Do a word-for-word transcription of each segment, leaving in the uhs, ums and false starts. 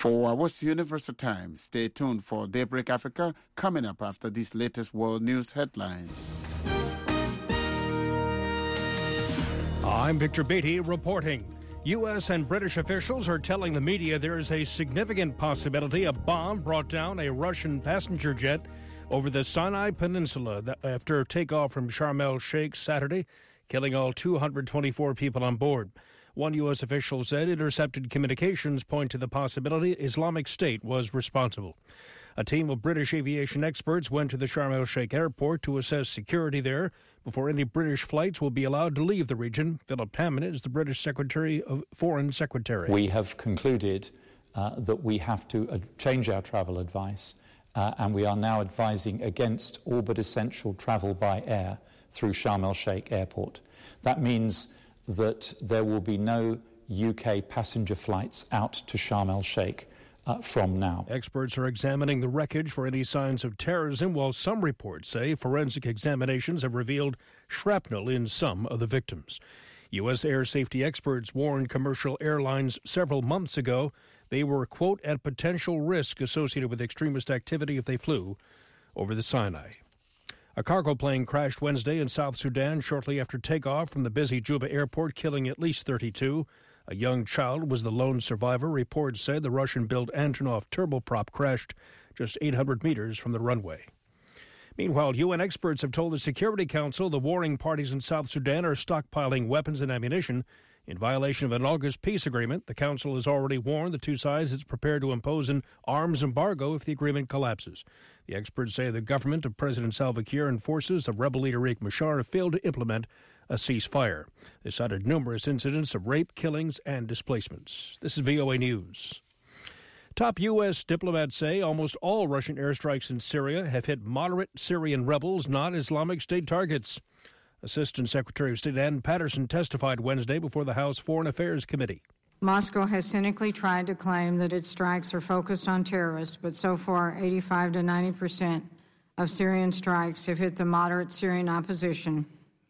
For What's Universal Time, stay tuned for Daybreak Africa coming up after these latest world news headlines. I'm Victor Beatty reporting. U S and British officials are telling the media there is a significant possibility a bomb brought down a Russian passenger jet over the Sinai Peninsula after takeoff from Sharm el-Sheikh Saturday, killing all two hundred twenty-four people on board. One U S official said intercepted communications point to the possibility Islamic State was responsible. A team of British aviation experts went to the Sharm el-Sheikh airport to assess security there before any British flights will be allowed to leave the region. Philip Hammond is the British Secretary of Foreign Secretary. We have concluded uh, that we have to uh, change our travel advice, uh, and we are now advising against all but essential travel by air through Sharm el-Sheikh airport. That means that there will be no U K passenger flights out to Sharm el-Sheikh Uh, from now. Experts are examining the wreckage for any signs of terrorism, while some reports say forensic examinations have revealed shrapnel in some of the victims. U S air safety experts warned commercial airlines several months ago they were, quote, at potential risk associated with extremist activity if they flew over the Sinai. A cargo plane crashed Wednesday in South Sudan shortly after takeoff from the busy Juba airport, killing at least thirty-two. A young child was the lone survivor. Reports said the Russian-built Antonov turboprop crashed just eight hundred meters from the runway. Meanwhile, U N experts have told the Security Council the warring parties in South Sudan are stockpiling weapons and ammunition in violation of an August peace agreement. The Council has already warned the two sides it's prepared to impose an arms embargo if the agreement collapses. The experts say the government of President Salva Kiir and forces of rebel leader Riek Machar have failed to implement a ceasefire. They cited numerous incidents of rape, killings, and displacements. This is V O A News. Top U S diplomats say almost all Russian airstrikes in Syria have hit moderate Syrian rebels, not Islamic State targets. Assistant Secretary of State Ann Patterson testified Wednesday before the House Foreign Affairs Committee. Moscow has cynically tried to claim that its strikes are focused on terrorists, but so far eighty-five to ninety percent of Syrian strikes have hit the moderate Syrian opposition,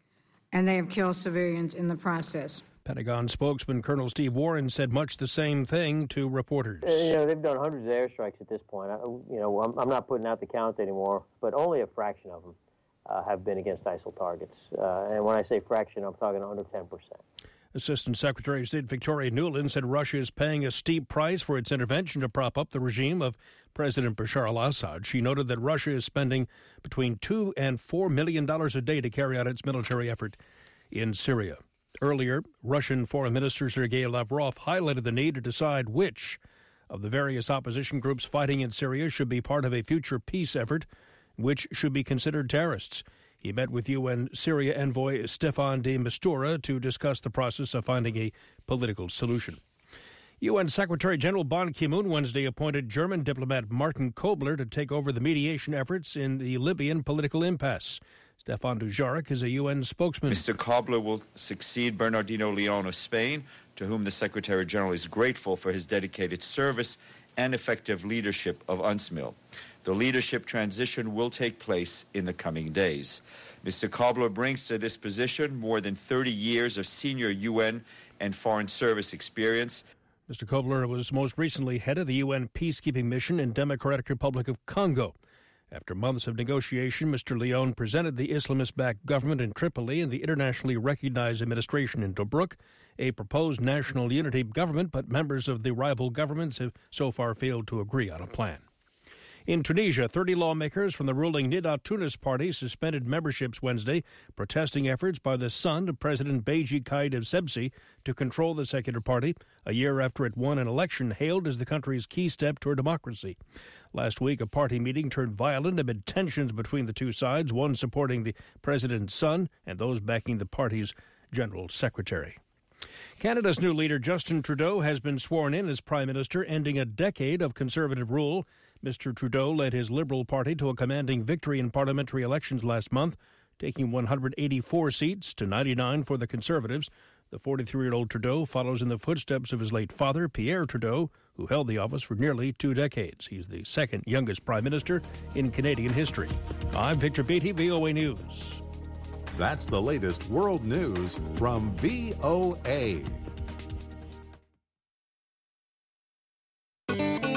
and they have killed civilians in the process. Pentagon spokesman Colonel Steve Warren said much the same thing to reporters. You know, they've done hundreds of airstrikes at this point. I, you know, I'm, I'm not putting out the count anymore, but only a fraction of them uh, have been against ISIL targets. Uh, and when I say fraction, I'm talking under ten percent. Assistant Secretary of State Victoria Nuland said Russia is paying a steep price for its intervention to prop up the regime of President Bashar al-Assad. She noted that Russia is spending between two and four million dollars a day to carry out its military effort in Syria. Earlier, Russian Foreign Minister Sergei Lavrov highlighted the need to decide which of the various opposition groups fighting in Syria should be part of a future peace effort, which should be considered terrorists. He met with U N Syria envoy Stefan de Mistura to discuss the process of finding a political solution. U N Secretary General Ban Ki-moon Wednesday appointed German diplomat Martin Kobler to take over the mediation efforts in the Libyan political impasse. Stefan Dujarric is a U N spokesman. Mister Kobler will succeed Bernardino Leon of Spain, to whom the Secretary General is grateful for his dedicated service and effective leadership of UNSMIL. The leadership transition will take place in the coming days. Mister Kobler brings to this position more than thirty years of senior U N and Foreign Service experience. Mister Kobler was most recently head of the U N peacekeeping mission in Democratic Republic of Congo. After months of negotiation, Mister Leon presented the Islamist-backed government in Tripoli and the internationally recognized administration in Tobruk a proposed national unity government, but members of the rival governments have so far failed to agree on a plan. In Tunisia, thirty lawmakers from the ruling Nida Tunis party suspended memberships Wednesday, protesting efforts by the son of President Beji Caid Essebsi to control the secular party, a year after it won an election hailed as the country's key step toward democracy. Last week, a party meeting turned violent amid tensions between the two sides, one supporting the president's son and those backing the party's general secretary. Canada's new leader, Justin Trudeau, has been sworn in as Prime Minister, ending a decade of Conservative rule. Mister Trudeau led his Liberal Party to a commanding victory in parliamentary elections last month, taking one hundred eighty-four seats to ninety-nine for the Conservatives. The forty-three-year-old Trudeau follows in the footsteps of his late father, Pierre Trudeau, who held the office for nearly two decades. He's the second youngest Prime Minister in Canadian history. I'm Victor Beatty, V O A News. That's the latest world news from V O A.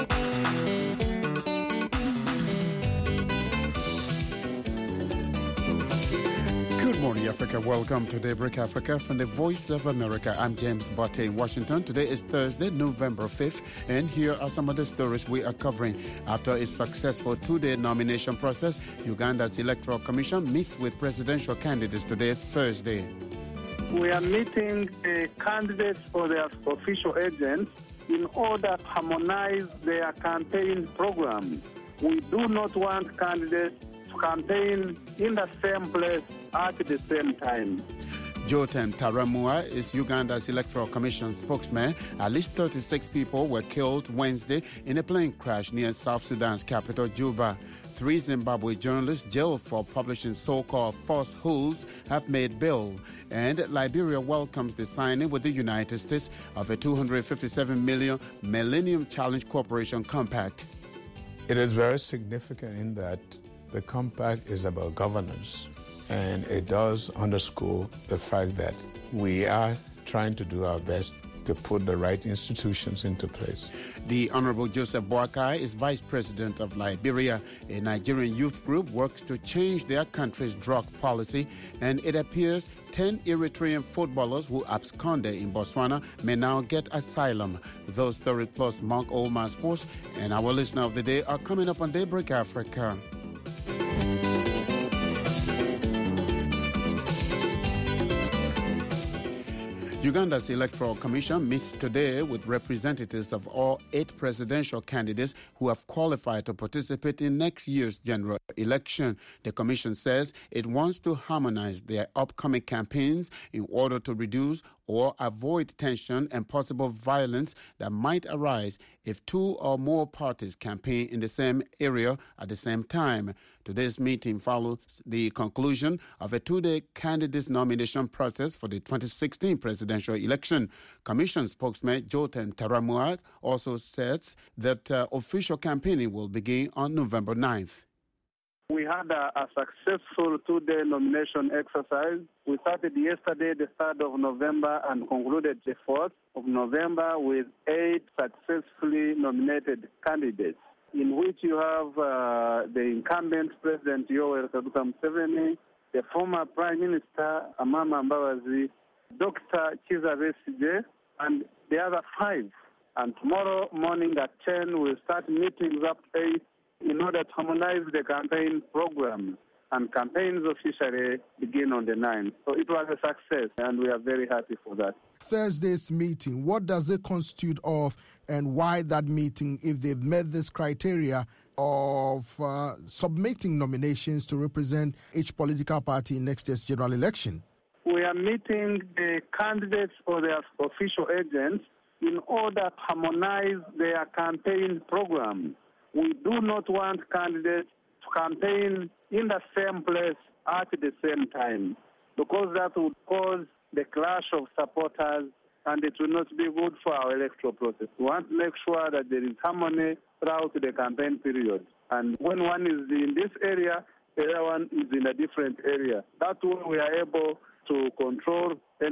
morning, Africa. Welcome to Daybreak Africa from the Voice of America. I'm James Botte in Washington. Today is Thursday, November fifth, and here are some of the stories we are covering. After a successful two-day nomination process, Uganda's Electoral Commission meets with presidential candidates today, Thursday. We are meeting the candidates for their official agents in order to harmonize their campaign program. We do not want candidates to campaign in the same place at the same time. Joten Taramua is Uganda's Electoral Commission spokesman. At least thirty-six people were killed Wednesday in a plane crash near South Sudan's capital, Juba. Three Zimbabwe journalists jailed for publishing so-called falsehoods have made bail. And Liberia welcomes the signing with the United States of a two hundred fifty-seven million dollars Millennium Challenge Corporation Compact. It is very significant in that the compact is about governance, and it does underscore the fact that we are trying to do our best to put the right institutions into place. The Honorable Joseph Boakai is Vice President of Liberia. A Nigerian youth group works to change their country's drug policy, and it appears ten Eritrean footballers who absconded in Botswana may now get asylum. Those stories plus Mark Oldman Sports and our listener of the day are coming up on Daybreak Africa. Uganda's Electoral Commission meets today with representatives of all eight presidential candidates who have qualified to participate in next year's general election. The Commission says it wants to harmonize their upcoming campaigns in order to reduce or avoid tension and possible violence that might arise if two or more parties campaign in the same area at the same time. Today's meeting follows the conclusion of a two-day candidates nomination process for the twenty sixteen presidential election. Commission spokesman Joten Taramua also says that uh, official campaigning will begin on November ninth. We had a, a successful two-day nomination exercise. We started yesterday, the third of November, and concluded the fourth of November with eight successfully nominated candidates, in which you have uh, the incumbent President Yoweri Kaguta Museveni, the former Prime Minister Amama Mbabazi, Doctor Kizza Besigye, and the other five. And tomorrow morning at ten, we'll start meetings up to eight in order to harmonize the campaign program. And campaigns officially begin on the ninth. So it was a success, and we are very happy for that. Thursday's meeting, what does it constitute of, and why that meeting if they've met this criteria of uh, submitting nominations to represent each political party in next year's general election? We are meeting the candidates or their official agents in order to harmonize their campaign program. We do not want candidates to campaign in the same place at the same time, because that would cause the clash of supporters, and it will not be good for our electoral process. We want to make sure that there is harmony throughout the campaign period. And when one is in this area, the other one is in a different area. That way we are able to control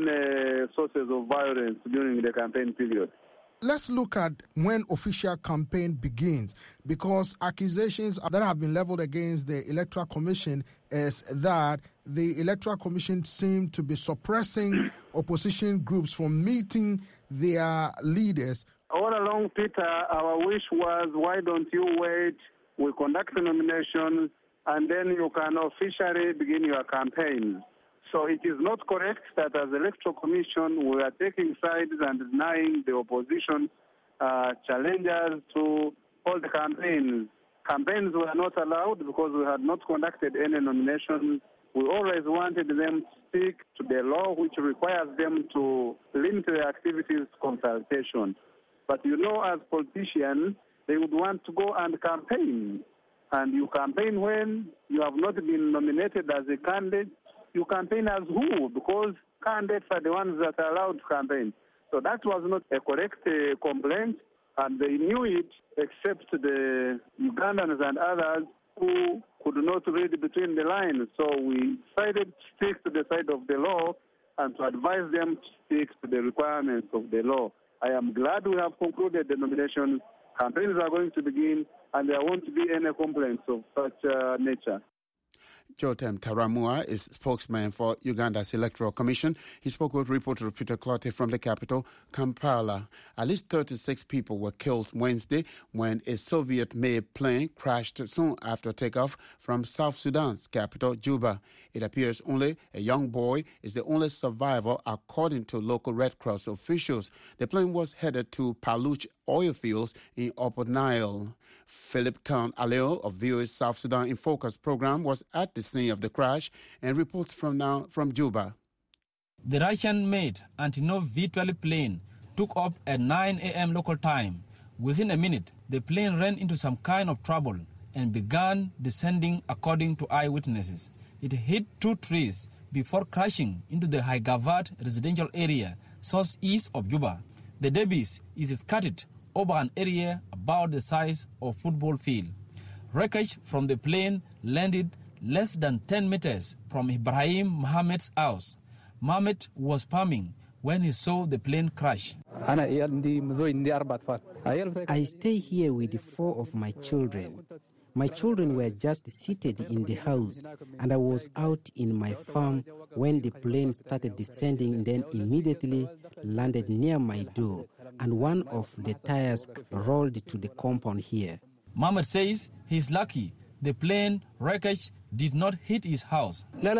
any sources of violence during the campaign period. Let's look at when official campaign begins, because accusations that have been leveled against the Electoral Commission is that the Electoral Commission seemed to be suppressing opposition groups from meeting their leaders. All along, Peter, our wish was, why don't you wait? We conduct the nominations, and then you can officially begin your campaign. So it is not correct that as Electoral Commission we are taking sides and denying the opposition uh, challengers to hold campaigns. Campaigns were not allowed because we had not conducted any nominations. We always wanted them to stick to the law, which requires them to limit their activities to consultation. But you know, as politicians, they would want to go and campaign. And you campaign when you have not been nominated as a candidate. You campaign as who? Because candidates are the ones that are allowed to campaign. So that was not a correct uh, complaint, and they knew it, except the Ugandans and others who could not read between the lines. So we decided to stick to the side of the law and to advise them to stick to the requirements of the law. I am glad we have concluded the nominations. Campaigns are going to begin, and there won't be any complaints of such uh, nature. Jotam Taramua is spokesman for Uganda's Electoral Commission. He spoke with reporter Peter Clottey from the capital, Kampala. At least thirty-six people were killed Wednesday when a Soviet-made plane crashed soon after takeoff from South Sudan's capital, Juba. It appears only a young boy is the only survivor, according to local Red Cross officials. The plane was headed to Paluch oil fields in Upper Nile. Philip Town Aleo of V O A's South Sudan in Focus program was at the scene of the crash and reports from now from Juba. The Russian-made Antonov V twelve plane took off at nine a.m. local time. Within a minute, the plane ran into some kind of trouble and began descending according to eyewitnesses. It hit two trees before crashing into the Haigavad residential area southeast of Juba. The debris is scattered over an area about the size of a football field. Wreckage from the plane landed less than ten meters from Ibrahim Mohammed's house. Mohammed was farming when he saw the plane crash. I stay here with four of my children. My children were just seated in the house, and I was out in my farm when the plane started descending, then immediately landed near my door, and one of the tires rolled to the compound here. Mohammed says he's lucky the plane wreckage did not hit his house. The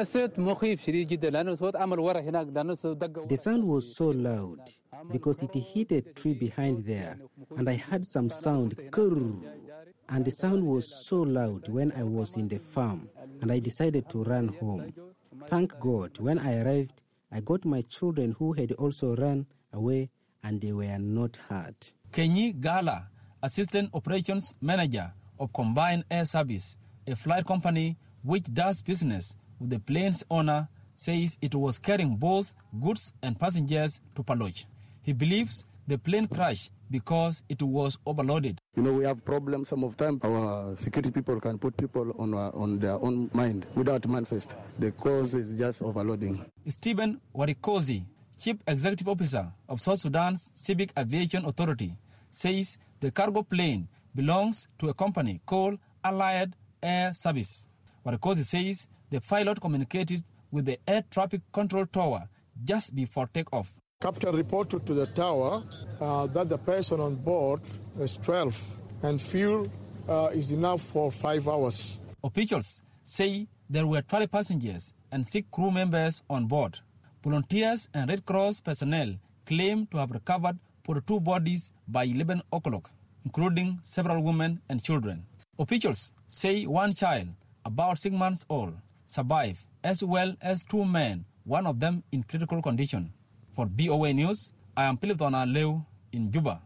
sound was so loud because it hit a tree behind there, and I heard some sound, kurr, and the sound was so loud when I was in the farm, and I decided to run home. Thank God, when I arrived, I got my children who had also run away, and they were not hurt. Kenyi Gala, Assistant Operations Manager of Combined Air Service, a flight company which does business with the plane's owner, says it was carrying both goods and passengers to Paluch. He believes the plane crashed because it was overloaded. You know, we have problems. Some of the time, our security people can put people on uh, on their own mind without manifest. The cause is just overloading. Stephen Warikozi, Chief Executive Officer of South Sudan's Civic Aviation Authority, says the cargo plane belongs to a company called Allied Air Service. Warikozi says the pilot communicated with the air traffic control tower just before takeoff. Captain reported to the tower uh, that the person on board is twelve and fuel uh, is enough for five hours. Officials say there were twelve passengers and six crew members on board. Volunteers and Red Cross personnel claim to have recovered forty-two bodies by eleven o'clock, including several women and children. Officials say one child, about six months old, survived, as well as two men, one of them in critical condition. For B O A News, I am Philip Donaleu in Juba.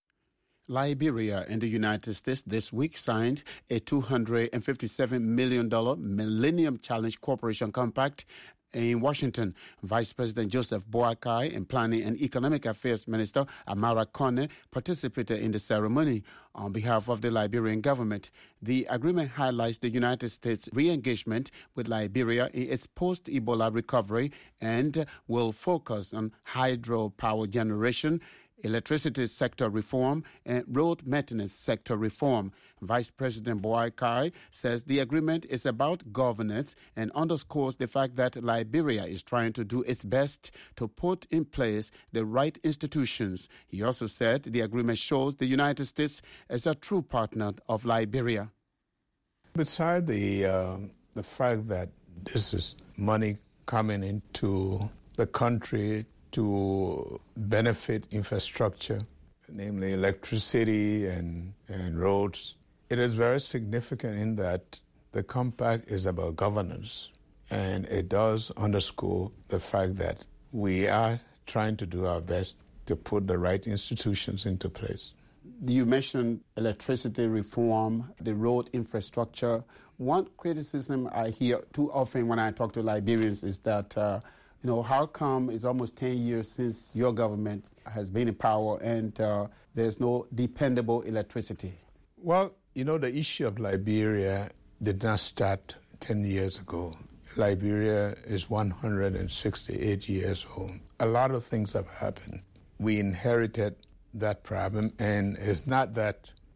Liberia and the United States this week signed a two hundred fifty-seven million dollars Millennium Challenge Corporation Compact in Washington. Vice President Joseph Boakai and Planning and Economic Affairs Minister Amara Kone participated in the ceremony on behalf of the Liberian government. The agreement highlights the United States' re-engagement with Liberia in its post-Ebola recovery and will focus on hydropower generation, electricity sector reform, and road maintenance sector reform. Vice President Boakai says the agreement is about governance and underscores the fact that Liberia is trying to do its best to put in place the right institutions. He also said the agreement shows the United States as a true partner of Liberia. Beside the, uh, the fact that this is money coming into the country to benefit infrastructure, namely electricity and, and roads, it is very significant in that the compact is about governance, and it does underscore the fact that we are trying to do our best to put the right institutions into place. You mentioned electricity reform, the road infrastructure. One criticism I hear too often when I talk to Liberians is that uh, You know, how come it's almost ten years since your government has been in power and uh, there's no dependable electricity? Well, you know, the issue of Liberia did not start ten years ago. Liberia is one hundred sixty-eight years old. A lot of things have happened. We inherited that problem, and it's not that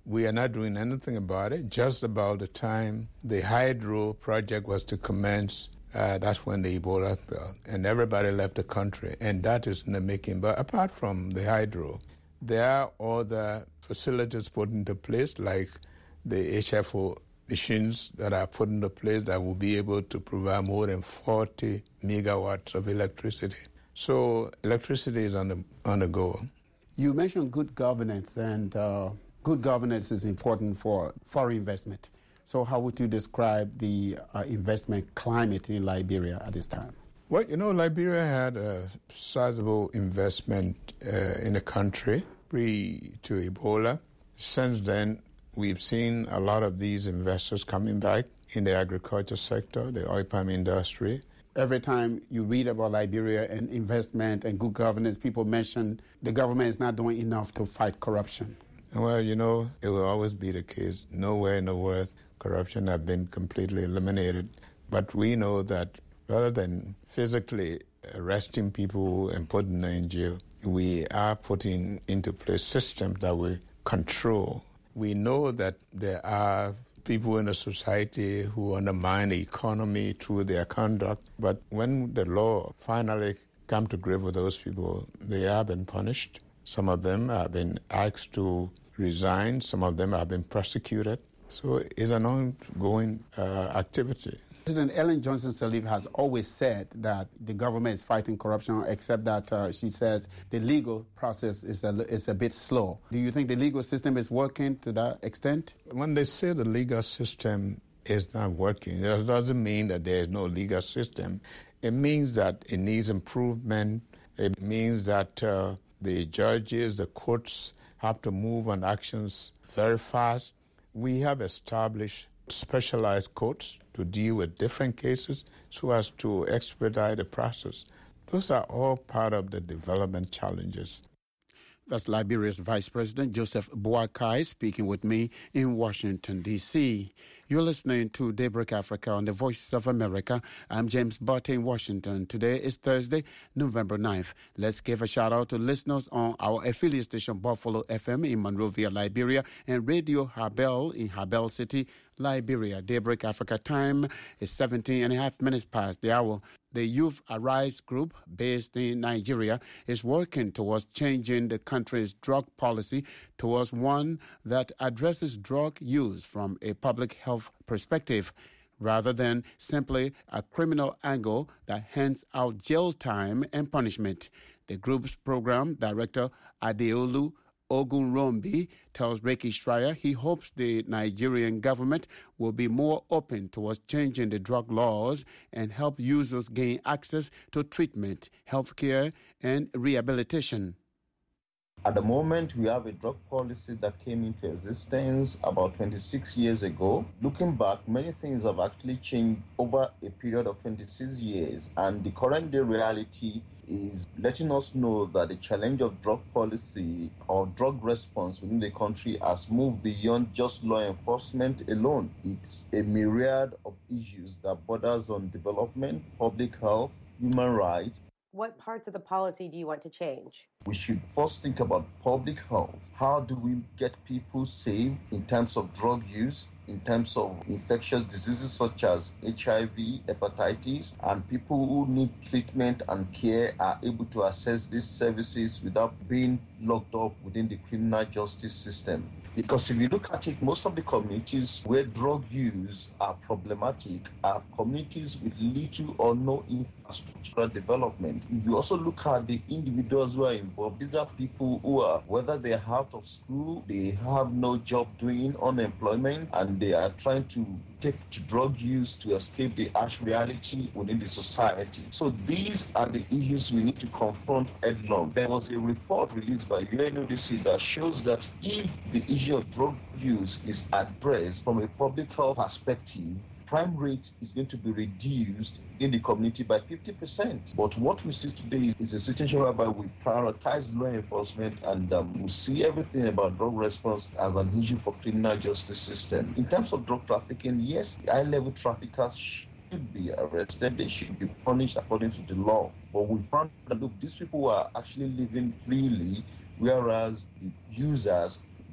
We are not doing anything about it. Just about the time the hydro project was to commence, uh, that's when the Ebola fell, and everybody left the country, and that is in the making. But apart from the hydro, there are other facilities put into place, like the H F O machines that are put into place that will be able to provide more than forty megawatts of electricity. So electricity is on the, on the go. You mentioned good governance, and uh, good governance is important for foreign investment. So how would you describe the uh, investment climate in Liberia at this time? Well, you know, Liberia had a sizable investment uh, in the country pre to Ebola. Since then, we've seen a lot of these investors coming back in the agriculture sector, the oil palm industry. Every time you read about Liberia and investment and good governance, people mention the government is not doing enough to fight corruption. Well, you know, it will always be the case. Nowhere in the world corruption has been completely eliminated. But we know that rather than physically arresting people and putting them in jail, we are putting into place systems that will control. We know that there are people in the society who undermine the economy through their conduct, but when the law finally come to grip with those people, they have been punished. Some of them have been asked to resign. Some of them have been prosecuted. So it's an ongoing uh, activity. President Ellen Johnson Sirleaf has always said that the government is fighting corruption, except that uh, she says the legal process is a, is a bit slow. Do you think the legal system is working to that extent? When they say the legal system is not working, it doesn't mean that there is no legal system. It means that it needs improvement. It means that uh, the judges, the courts have to move on actions very fast. We have established specialized courts to deal with different cases so as to expedite the process. Those are all part of the development challenges. That's Liberia's Vice President Joseph Boakai speaking with me in Washington, D C You're listening to Daybreak Africa on the Voice of America. I'm James Butte in Washington. Today is Thursday, November ninth. Let's give a shout-out to listeners on our affiliate station Buffalo F M in Monrovia, Liberia, and Radio Habel in Habel City, Liberia. Daybreak Africa time is seventeen and a half minutes past the hour. The Youth Arise group, based in Nigeria, is working towards changing the country's drug policy towards one that addresses drug use from a public health perspective, rather than simply a criminal angle that hands out jail time and punishment. The group's program director, Adeolu Ogunrombi, tells Ricky Schreier he hopes the Nigerian government will be more open towards changing the drug laws and help users gain access to treatment, health care, and rehabilitation. At the moment, we have a drug policy that came into existence about twenty-six years ago. Looking back, many things have actually changed over a period of twenty-six years, and the current day reality is letting us know that the challenge of drug policy or drug response within the country has moved beyond just law enforcement alone. It's a myriad of issues that borders on development, public health, human rights. What parts of the policy do you want to change? We should first think about public health. How do we get people safe in terms of drug use, in terms of infectious diseases such as H I V, hepatitis, and people who need treatment and care are able to access these services without being locked up within the criminal justice system. Because if you look at it, most of the communities where drug use are problematic are communities with little or no infrastructural development. If you also look at the individuals who are involved, these are people who are, whether they're out of school, they have no job doing, unemployment, and they are trying to take to drug use to escape the harsh reality within the society. So these are the issues we need to confront head-on. There was a report released by U N O D C that shows that if the issue of drug use is addressed from a public health perspective, crime rate is going to be reduced in the community by fifty percent. But what we see today is a situation whereby we prioritize law enforcement and um, we see everything about drug response as an issue for criminal justice system. In terms of drug trafficking, yes, high-level traffickers should be arrested. They should be punished according to the law. But we found that, look, these people are actually living freely, whereas the users,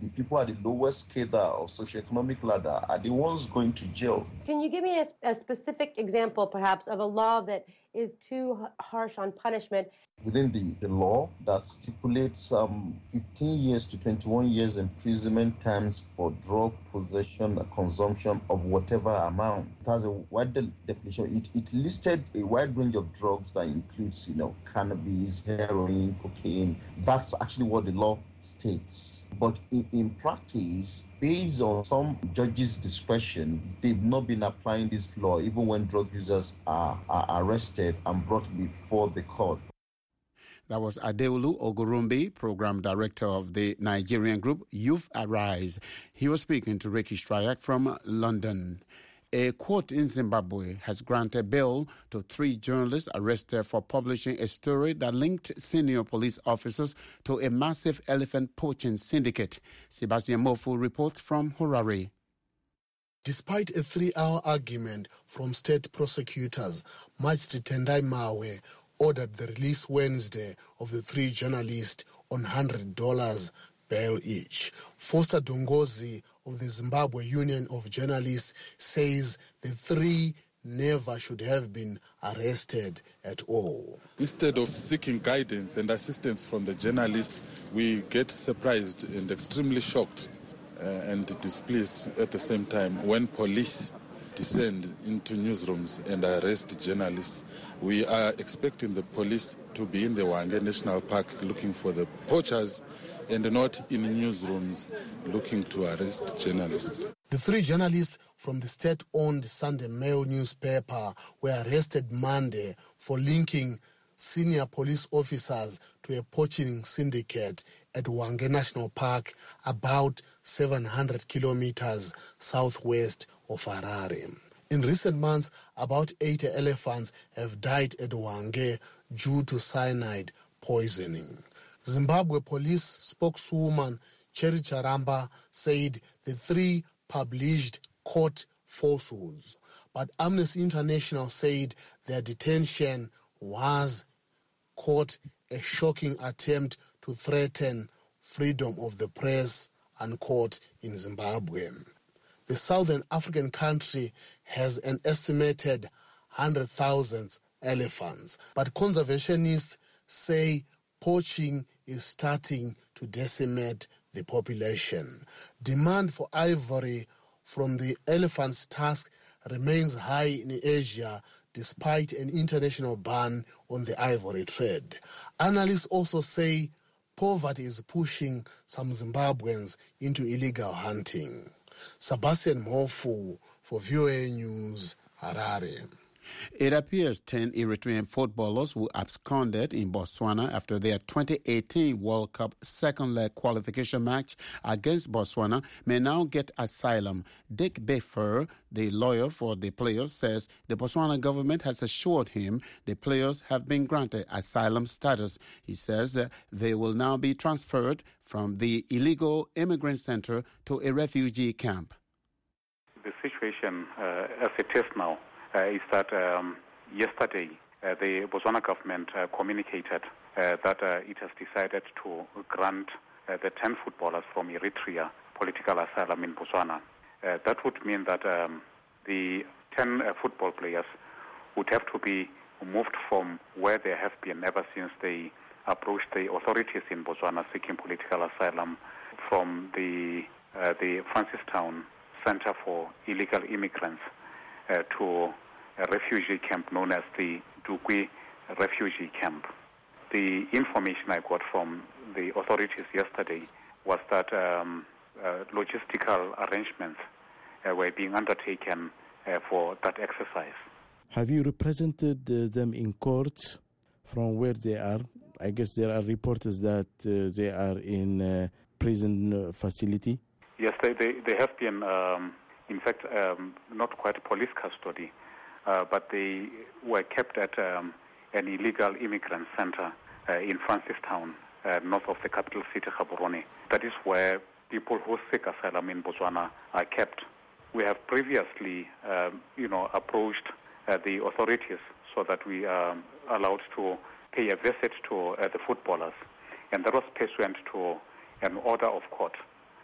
the people at the lowest cadre of socioeconomic ladder are the ones going to jail. Can you give me a, a specific example, perhaps, of a law that is too h- harsh on punishment? Within the, the law that stipulates um, fifteen years to twenty-one years imprisonment terms for drug possession or consumption of whatever amount. It has a wide de- definition. It, it listed a wide range of drugs that includes, you know, cannabis, heroin, cocaine. That's actually what the law states. But in, in practice, based on some judges' discretion, they've not been applying this law even when drug users are, are arrested and brought before the court. That was Adeolu Ogurumbi, Program Director of the Nigerian group Youth Arise. He was speaking to Ricky Strayak from London. A court in Zimbabwe has granted bail to three journalists arrested for publishing a story that linked senior police officers to a massive elephant poaching syndicate. Sebastian Mofu reports from Harare. Despite a three-hour argument from state prosecutors, Magistrate Tendai Mawe ordered the release Wednesday of the three journalists on one hundred dollars bail each. Foster Dongozi of the Zimbabwe Union of Journalists says the three never should have been arrested at all. Instead of seeking guidance and assistance from the journalists, we get surprised and extremely shocked uh, and displeased at the same time when police descend into newsrooms and arrest journalists. We are expecting the police to be in the Hwange National Park looking for the poachers and not in newsrooms looking to arrest journalists. The three journalists from the state-owned Sunday Mail newspaper were arrested Monday for linking senior police officers to a poaching syndicate at Hwange National Park, about seven hundred kilometers southwest of Harare. In recent months, about eighty elephants have died at Hwange due to cyanide poisoning. Zimbabwe police spokeswoman Cherry Charamba said the three published court falsehoods, but Amnesty International said their detention was, quote, a shocking attempt to threaten freedom of the press, unquote, in Zimbabwe. The Southern African country has an estimated one hundred thousand elephants, but conservationists say poaching is starting to decimate the population. Demand for ivory from the elephant's tusk remains high in Asia despite an international ban on the ivory trade. Analysts also say poverty is pushing some Zimbabweans into illegal hunting. Sebastian Mofu for V O A News, Harare. It appears ten Eritrean footballers who absconded in Botswana after their twenty eighteen World Cup second-leg qualification match against Botswana may now get asylum. Dick Befer, the lawyer for the players, says the Botswana government has assured him the players have been granted asylum status. He says uh, they will now be transferred from the illegal immigrant center to a refugee camp. The situation uh, as it is now Uh, is that um, yesterday uh, the Botswana government uh, communicated uh, that uh, it has decided to grant uh, the ten footballers from Eritrea political asylum in Botswana. Uh, that would mean that um, the ten uh, football players would have to be moved from where they have been ever since they approached the authorities in Botswana seeking political asylum, from the, uh, the Francistown Center for Illegal Immigrants Uh, to a refugee camp known as the Dukwi refugee camp. The information I got from the authorities yesterday was that um, uh, logistical arrangements uh, were being undertaken uh, for that exercise. Have you represented uh, them in court from where they are? I guess there are reports that uh, they are in a prison uh, facility. Yes, they, they, they have been um, in fact, um, not quite police custody, uh, but they were kept at um, an illegal immigrant center uh, in Francistown, uh, north of the capital city, Gaborone. That is where people who seek asylum in Botswana are kept. We have previously, um, you know, approached uh, the authorities so that we are allowed to pay a visit to uh, the footballers, and that was pursuant to an order of court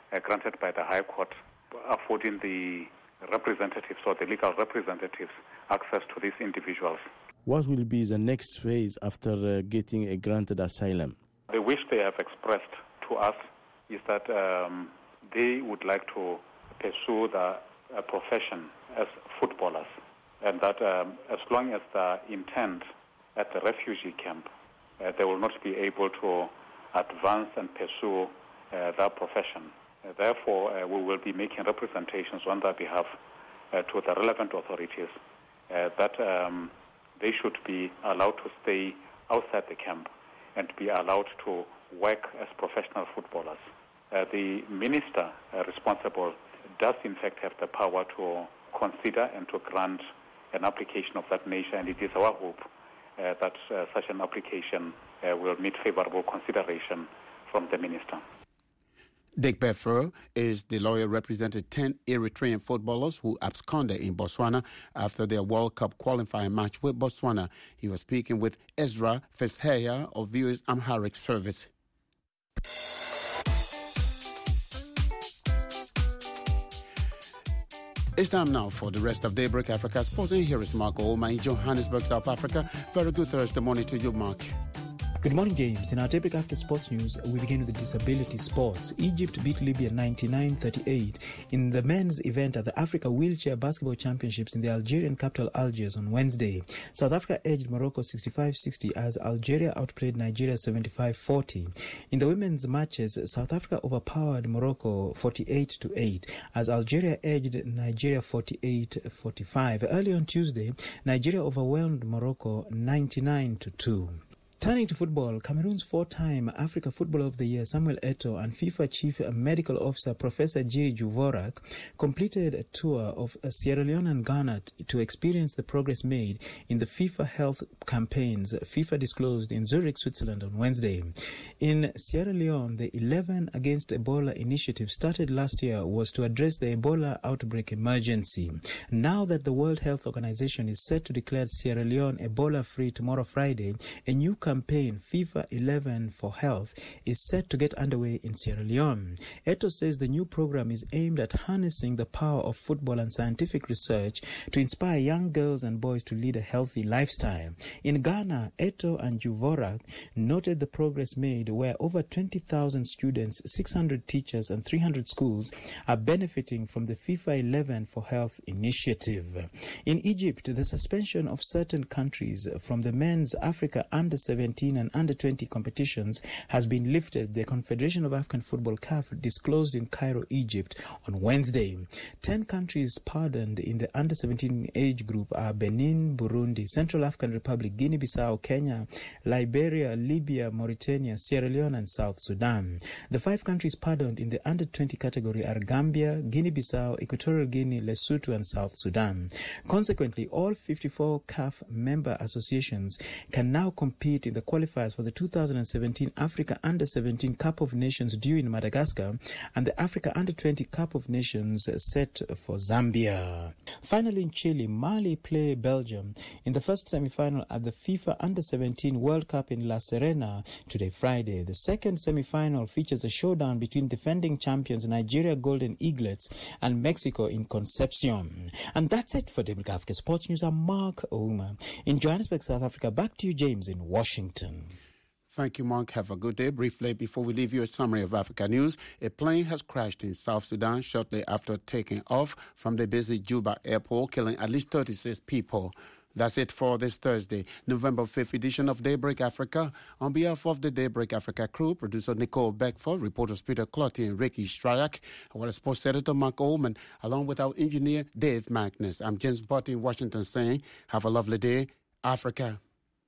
uh, granted by the High Court, affording the representatives or the legal representatives access to these individuals. What will be the next phase after uh, getting a granted asylum? The wish they have expressed to us is that um, they would like to pursue the uh, profession as footballers, and that um, as long as the intent at the refugee camp, uh, they will not be able to advance and pursue uh, that profession. Uh, therefore, uh, we will be making representations on their behalf uh, to the relevant authorities uh, that um, they should be allowed to stay outside the camp and be allowed to work as professional footballers. Uh, the minister uh, responsible does in fact have the power to consider and to grant an application of that nature, and it is our hope uh, that uh, such an application uh, will meet favorable consideration from the minister. Dick Befro is the lawyer representing ten Eritrean footballers who absconded in Botswana after their World Cup qualifying match with Botswana. He was speaking with Ezra Fesheya of V O A's Amharic service. It's time now for the rest of Daybreak Africa Sports. And here is Mark Olma in Johannesburg, South Africa. Very good Thursday morning to you, Mark. Good morning, James. In our Daybreak Africa Sports news, we begin with the disability sports. Egypt beat Libya ninety-nine thirty-eight in the men's event at the Africa Wheelchair Basketball Championships in the Algerian capital Algiers on Wednesday. South Africa edged Morocco sixty-five sixty as Algeria outplayed Nigeria seventy-five forty. In the women's matches, South Africa overpowered Morocco forty-eight to eight as Algeria edged Nigeria forty-eight forty-five. Early on Tuesday, Nigeria overwhelmed Morocco ninety-nine to two. Turning to football, Cameroon's four-time Africa Footballer of the Year Samuel Eto'o and FIFA Chief Medical Officer Professor Jiri Juvorak completed a tour of Sierra Leone and Ghana to experience the progress made in the FIFA health campaigns FIFA disclosed in Zurich, Switzerland on Wednesday. In Sierra Leone, the eleven Against Ebola initiative started last year was to address the Ebola outbreak emergency. Now that the World Health Organization is set to declare Sierra Leone Ebola-free tomorrow Friday, a new campaign, FIFA eleven for Health, is set to get underway in Sierra Leone. Eto'o says the new program is aimed at harnessing the power of football and scientific research to inspire young girls and boys to lead a healthy lifestyle. In Ghana, Eto'o and Juvorak noted the progress made where over twenty thousand students, six hundred teachers and three hundred schools are benefiting from the FIFA eleven for Health initiative. In Egypt, the suspension of certain countries from the men's Africa Under seventeen and Under twenty competitions has been lifted, the Confederation of African Football C A F disclosed in Cairo, Egypt on Wednesday. Ten countries pardoned in the Under seventeen age group are Benin, Burundi, Central African Republic, Guinea-Bissau, Kenya, Liberia, Libya, Mauritania, Sierra Leone and South Sudan. The five countries pardoned in the Under twenty category are Gambia, Guinea-Bissau, Equatorial Guinea, Lesotho and South Sudan. Consequently, all fifty-four C A F member associations can now compete in the qualifiers for the two thousand seventeen Africa Under seventeen Cup of Nations due in Madagascar and the Africa Under twenty Cup of Nations set for Zambia. Finally, in Chile, Mali play Belgium in the first semi-final at the FIFA Under seventeen World Cup in La Serena today, Friday. The second semi-final features a showdown between defending champions Nigeria Golden Eaglets and Mexico in Concepcion. And that's it for Daybreak Africa Sports News. I'm Mark Ouma in Johannesburg, South Africa. Back to you, James, in Washington. Thank you, Mark. Have a good day. Briefly, before we leave you, a summary of Africa news. A plane has crashed in South Sudan shortly after taking off from the busy Juba airport, killing at least thirty-six people. That's it for this Thursday, November fifth edition of Daybreak Africa. On behalf of the Daybreak Africa crew, producer Nicole Beckford, reporters Peter Clotty and Ricky Strayak, our sports editor Mark Ullman, along with our engineer Dave Magnus. I'm James Butty in Washington saying, have a lovely day, Africa.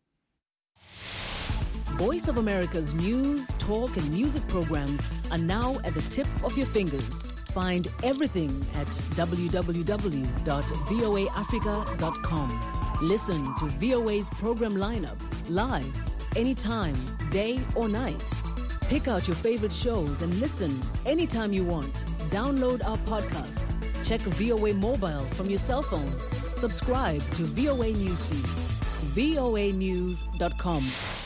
Voice of America's news, talk, and music programs are now at the tip of your fingers. Find everything at w w w dot v o a africa dot com. Listen to V O A's program lineup live, anytime, day or night. Pick out your favorite shows and listen anytime you want. Download our podcast. Check V O A mobile from your cell phone. Subscribe to V O A Newsfeed. v o a news dot com.